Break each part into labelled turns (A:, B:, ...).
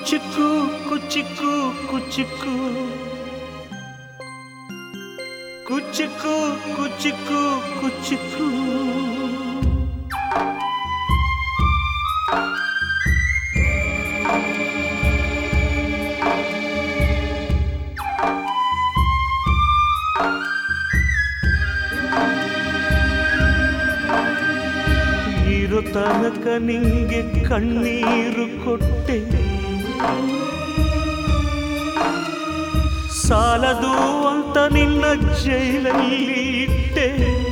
A: ಕುಚಿಕು ಕುಚಿಕು ಕುಚಿಕು ಕುಚಿಕು ಕುಚಿಕು ಕುಚಿಕು ಇರೋ ತನಕ ನಿಂಗೆ ಕಣ್ಣೀರು ಕೊಟ್ಟೆ, ಸಾಲದು ಅಂತ ನಿನ್ನ ಜೈಲಲ್ಲಿ ಇಟ್ಟೆ.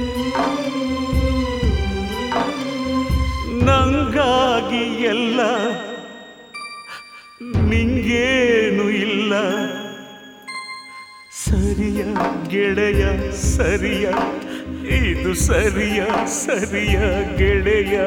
A: ನಂಗಾಗಿ ಎಲ್ಲ ನಿಂಗೇನು ಇಲ್ಲ. ಸರಿಯ ಗೆಳೆಯ ಸರಿಯ, ಇದು ಸರಿಯ ಸರಿಯ ಗೆಳೆಯ.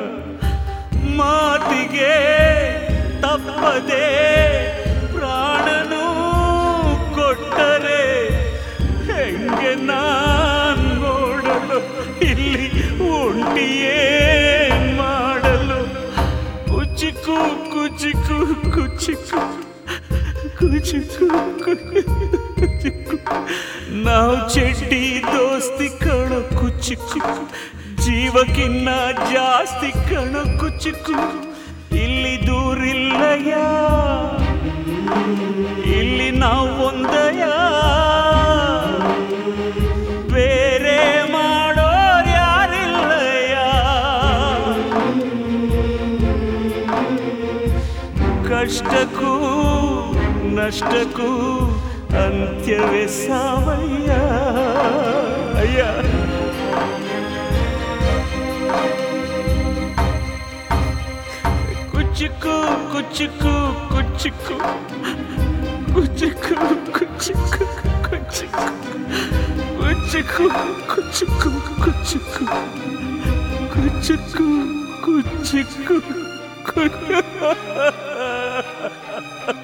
A: ಮಾತಿಗೆ ತಪ್ಪದೆ ಪ್ರಾಣನು ಕೊಟ್ಟರೆ ಹೆಂಗೆ ನಾನ್ ನೋಡಲು, ಇಲ್ಲಿ ಒಂಟಿಯೇ ಮಾಡಲು. ಕುಚಿಕು ಕುಚಿಕು ಕುಚಿಕು ಕುಚಿಕು ಕುಚಿಕು ನಾವು ಚಡ್ಡಿ ದೋಸ್ತಿ ಕಣೋ ಕುಚಿಕು, ಜೀವಕ್ಕಿನ್ನ ಜಾಸ್ತಿ ಕಣೋ ಕುಚಿಕು. ಇಲ್ಲಿ ದೂರಿಲ್ಲಯ್ಯ, ಇಲ್ಲಿ ನಾವು ಒಂದಯ, ಬೇರೆ ಮಾಡೋರು ಯಾರಿಲ್ಲಯ್ಯ. ಕಷ್ಟಕ್ಕೂ ನಷ್ಟಕ್ಕೂ ಅಂತ್ಯವೇ ಸಾವಯ್ಯ. ಅಯ್ಯ ಕುಚಿಕು ಕುಚಿಕು ಕುಚಿಕು ಕುಚಿಕು ಕುಚಿಕು ಕುಚಿಕು ಕುಚಿಕು ಕುಚಿಕು ಕುಚಿಕು ಕುಚಿಕು ಕುಚಿಕು ಕುಚಿಕು